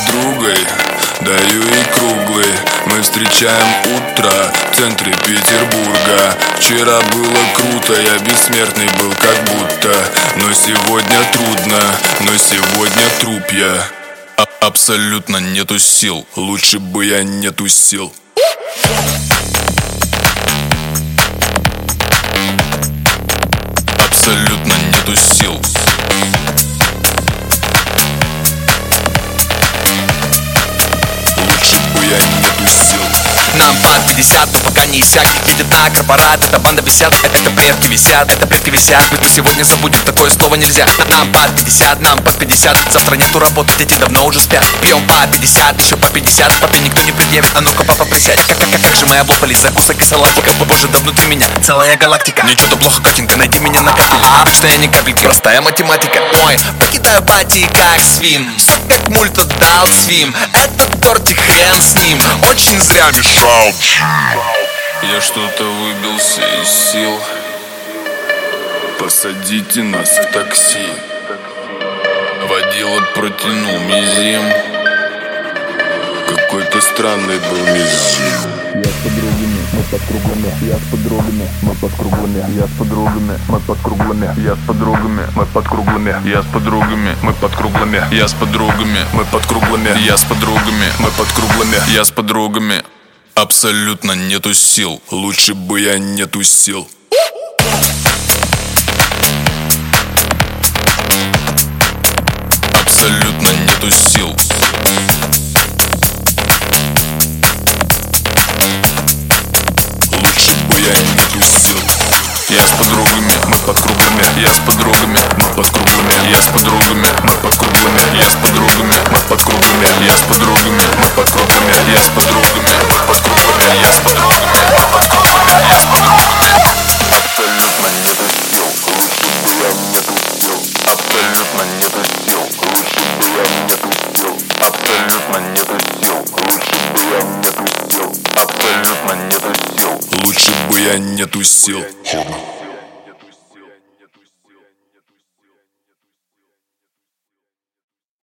подругой даю ей круглый. Мы встречаем утро в центре Петербурга. Вчера было круто, я бессмертный был как будто. Но сегодня трудно, но сегодня труп я. Абсолютно нету сил, лучше бы я не тусил. Абсолютно нету сил. Лучше бы я не тусил. Нам под 50, но пока не иссяк. Едет на корпорат, эта банда висят. Это предки висят, это предки висят. Мы сегодня забудем, такое слово нельзя. Нам под 50, нам под 50. Завтра нету работы, дети давно уже спят. Пьем по 50, еще по 50. Папе никто не предъявит, а ну-ка папа присядь. Как же мы облопались за кусок и салатика. Боже, да внутри меня целая галактика. Ничего плохо, котенька, найди меня на капеле. Что я ни капельки, простая математика. Ой, покидаю пати как свин. Все как мульт отдал свим. Этот тортик хрен с ним. Очень зря мешал. Я что-то выбился из сил. Посадите нас в такси. Водила протянул мизим. Какой-то странный был мизим. Я с подругами, мы под круглыми. Я с подругами, мы под круглыми. Я с подругами, мы под круглыми. Я с подругами, мы под круглыми. Я с подругами, мы под круглыми. Я с подругами, мы под круглыми. Я с подругами, мы под круглыми. Я с подругами. Абсолютно нету сил, лучше бы я не тусил. Абсолютно нету сил. Лучше бы я не тусил. Я с подругами, мы под круглыми. Я с подругами, мы под круглыми. Я с подругами, мы под круглыми. Я с подругами, мы под круглыми. Я с подругами, мы под круглыми. Я с подругами, мы под круглыми. Я с подругами, мы под круглыми. Я с подругами. Абсолютно нету сил, лучше бы я не тусил. Абсолютно нету сил, лучше бы я не тусил. Абсолютно нету сил, лучше бы я не тусил. Абсолютно нету сил, лучше бы я не тусил.